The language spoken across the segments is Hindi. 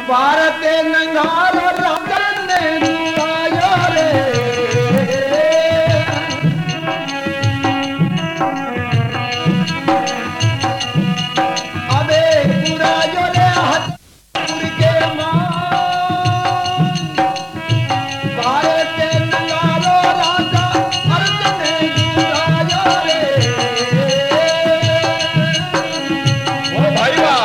भारत नंगारो राजन ने आयो रे अबे पूरा जो रे हथपुर के मान भारत नंगारो राजा अर्जन ने आयो रे ओ भाई वाह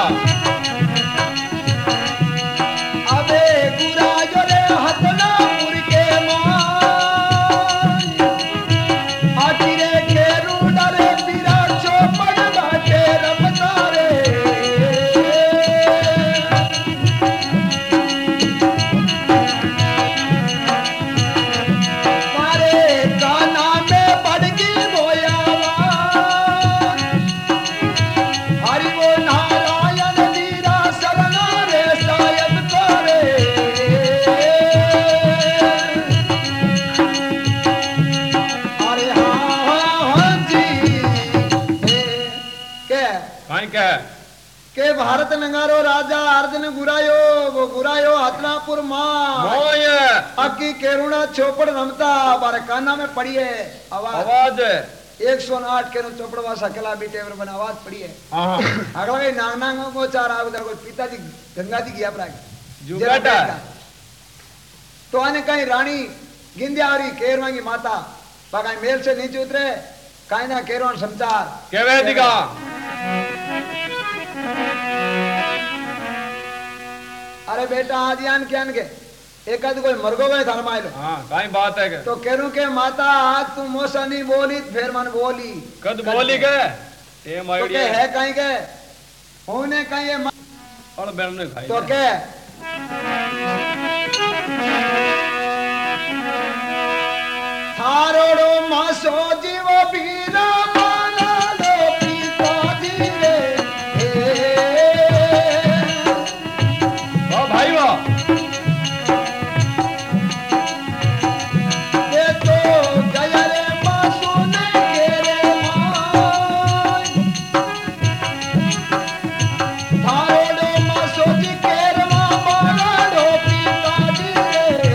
के भारत नंगारो राजा अर्जुन गुरायो हतनापुर मां अक्की केरुणा चौपड़ रमता बारे काना में पड़ी है आवाज 108 केरु चौपड़ वासा कला बीटेवर बन आवाज पड़ी है अगला के नांग नांग को चार आ उधर को पिताजी गंगा जी गया प्राग जुगाटा तो आने कहीं रानी गिंदियारी केरवा की माता बागा मेल से नीचे उतरे काई ना केरवन संचार केवे दिगा अरे बेटा आदियान क्या के एक आध कोई मरगो गए थार माइलो हां काई बात है के तो केरू के माता आज तू मोसा नहीं बोली फिर मन बोली कद बोली के ए मायड़ी तो के है काई के होने काई ये और बेन ने खाई तो के थारोड़ो मासो जीवो बीरा माना लो पीता धीरे वाह भाई वाह ये तो गया रे मासो ने केरे माय थारोड़ो मासो जी केरे माना लो पीता धीरे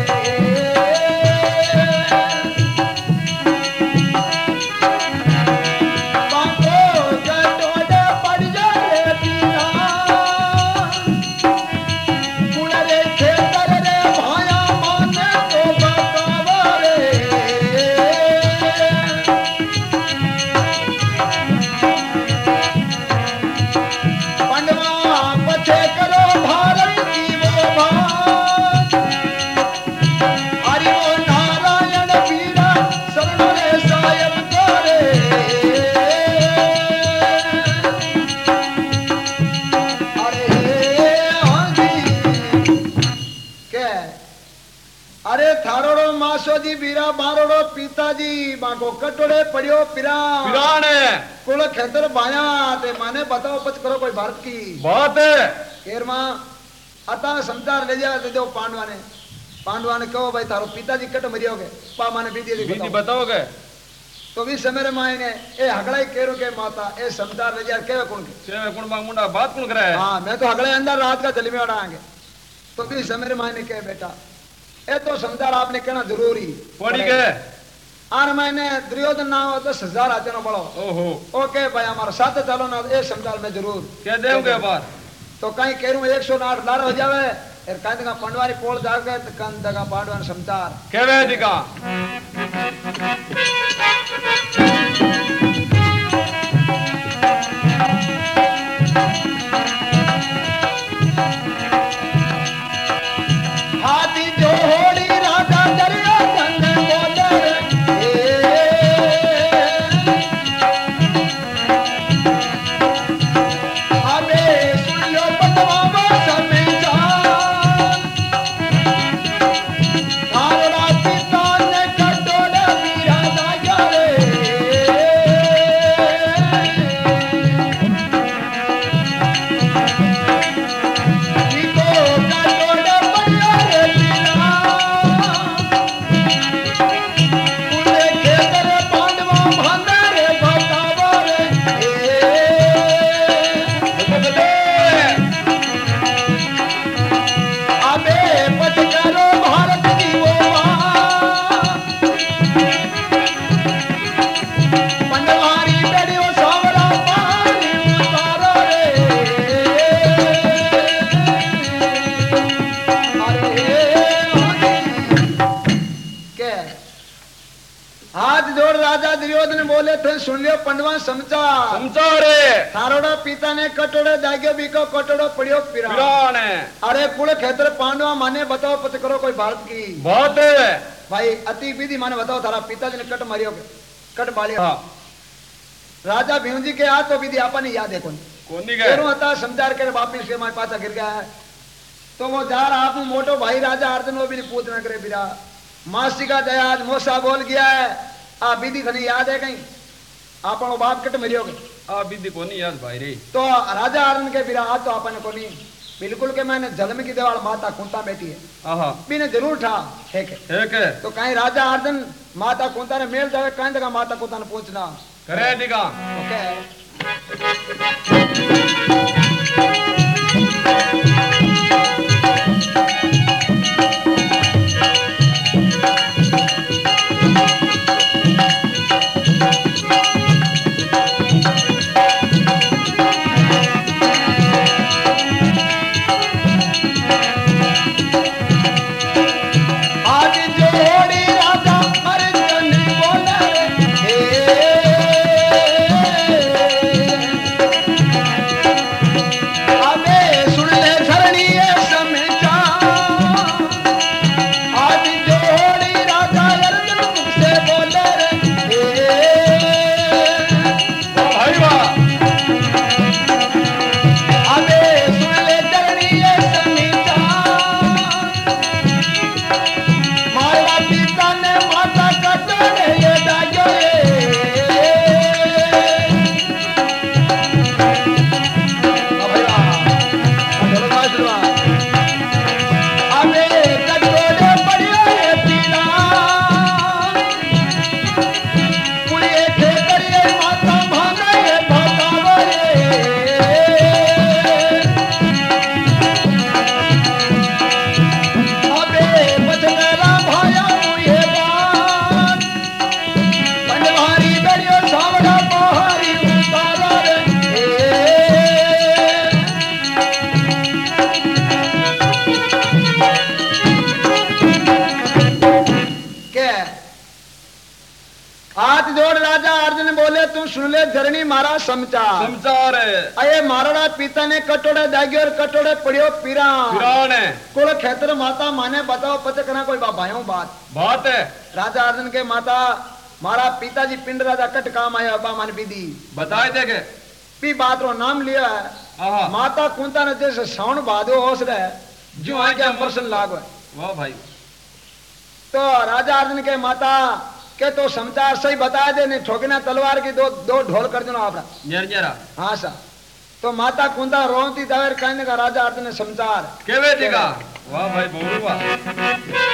जी बीरा बारोड़ो पिताजी बाको कटोड़े पड़ियो पिराने कुल खेतर बाया ते माने बताओ पच करो कोई भारत की बात है केरमा आता संचार ले जा दे दो पांडवा ने कहो भाई थारो पिताजी कट मरियोगे पा माने बीती बताओगे तो भी समय मायने ए हगड़ाई केरो के माता ए संचार ले जा केवे कुण बाग मुंडा बात कुण करे हां मैं तो हगड़े अंदर रात का जल में उड़ाएंगे तो भी समय मायने के बेटा ए तो समझार आपने कहना जरूरी पड़ी के आर मैंने दुर्योधन ना हो तो 1000 आते ना बड़ो ओहो ओके भाई हमारे साथ चलो ना ए समझार में जरूर क्या देओगे बात तो कहीं केरू 108 लार हो जावे एर कांद का पंडवारी पोल जागे तो कांद का पांडवान समझार केवे दिका हाथी जो होड़ी राजा दरिया संग बोले अबे सुनियो पतवा समय जा थारा पिता ने कटोड़ा वीरा दाया रे बोले थे सुन लियो पंडवा समाचार समाचार है थारोड़ा पिता ने कटोड़े दाग्यो बीको कटोड़ो पड़ियो पिरा पुराण है अरे कुल खेतर पांडवा माने बताओ पत करो कोई भारत की बात है भाई अति विधि माने बताओ थारा पिताजी ने कट मारियो कट बालियो हाँ राजा भीम जी के आ तो विधि आपने याद है कौन कोनी गए केरो हता समाचार करे वापिस के मारे पाछा गिर गया है तो वो जा रहा आप मोटो भाई राजा अर्जुन वो भी पूछ न करे बिरा मासी का दयाज मोसा बोल गया है आ विधि खनी याद है कहीं आपनो बाप कट मरियो आ विधि कोनी याद भाई रे तो राजा अर्जुन के बिरा आज तो आपने कोनी बिल्कुल के मैंने जन्म की देवाल माता कुंता बैठी है आहा बीने जरूर था एक है तो कहीं राजा अर्जुन माता कुंता ने मेल जावे कहीं जगह माता कुंता ने पूछना करे दिखा ओके सुन ले धरणी मारा समाचार अये मारोड़ा पिता ने कटोड़े दाग्यो और कटोड़े पड़ियो पिरान कुल खेतर माता माने बताओ पते कना कोई भाइयों बात है राजा अर्जुन के माता मारा पिताजी पिंड राजा कट काम आया अबा मान विधि बताए थे के पी बात रो नाम लिया है माता कुंता ने जैसे साउंड बादो होस रहे जो आ क्या प्रश्न लागो वाह भाई तो राजा अर्जुन के माता के तो समाचार सही बता दे नहीं ठोकना तलवार की दो ढोल कर देना आपरा जरा हाँ सा तो माता कुंता रोती दावर कहने का राजा अर्जुन ने समाचार केवे देगा वाह भाई बोलू वाह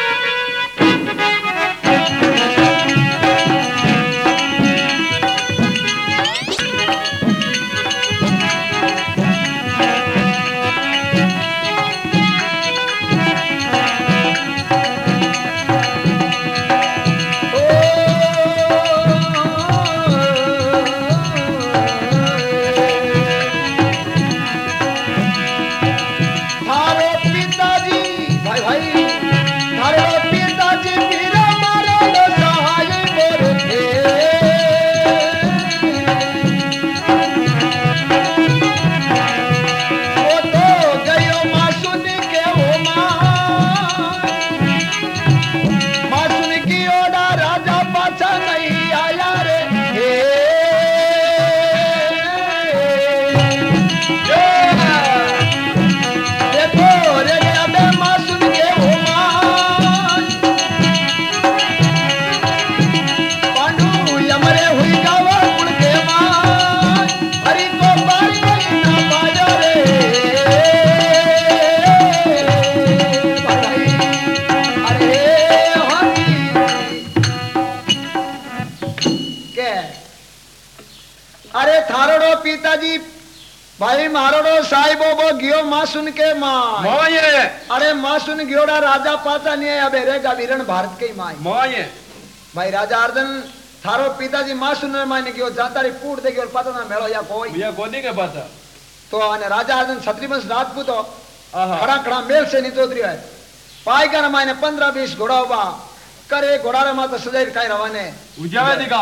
पिताजी भाई मारोड़ो साहिबो वो गियो मां सुन के मां अरे मां सुन गियोड़ा राजा पाता नहीं है अब रेगा वीरण भारत के मां भाई राजा अर्जुन थारो पिताजी मां सुन माने गियो जाता री पूट दे गियो पता ना मेलो या कोई के पता तो अने राजा अर्जुन क्षत्रिवंश राजपूत खड़ा खड़ा मेल से नीचे उतरियो है पाई का माने 15-20 घोड़ा उबा करे घोड़ा रे माता सजाई काई रवाने उजावे दिखा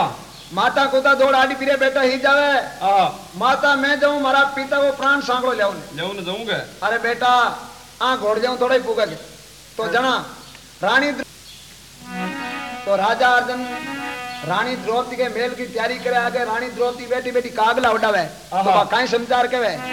माता को तो दौड़ आड़ी फिरे बेटा ही जावे माता मैं जाऊं मारा पिता को प्राण सांगड़ो जाऊंगा अरे बेटा आ घोड़ जाऊं थोड़ा ही पूगा के तो जना रानी तो राजा अर्जुन रानी द्रौपदी के मेल की तैयारी करे आगे रानी द्रौपदी बेटी बेटी कागला उड़ावे तो काई समाचार के वे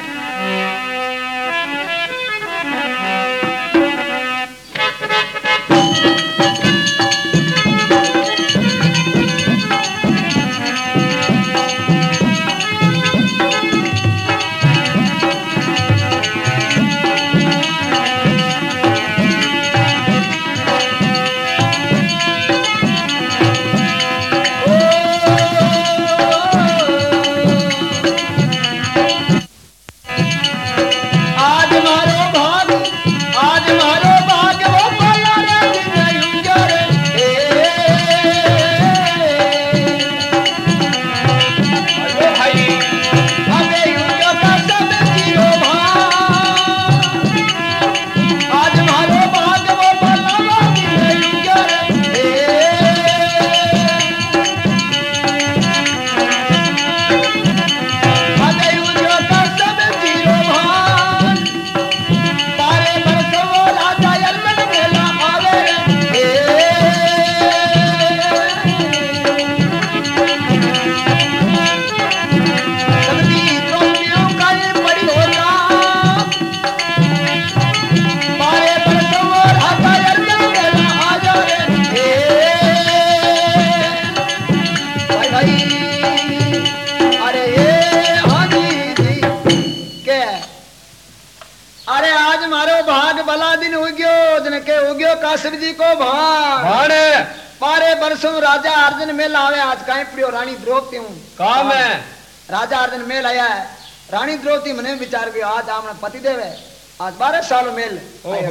जी को भाण पारे बरसों राजा अर्जुन मेल आवे आज काई प्रियो रानी द्रौपदी हूं काम है राजा अर्जुन मेल आया है रानी द्रौपदी मने विचार गयो आज आमने पति देवे आज 12 साल मेल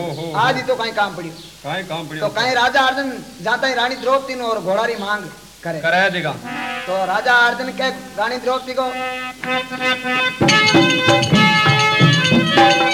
आज ही तो काई काम पड़ी तो काई राजा अर्जुन जाता ही रानी द्रौपदी ने और घोड़ारी मांग करे देगा तो राजा अर्जुन के रानी द्रौपदी को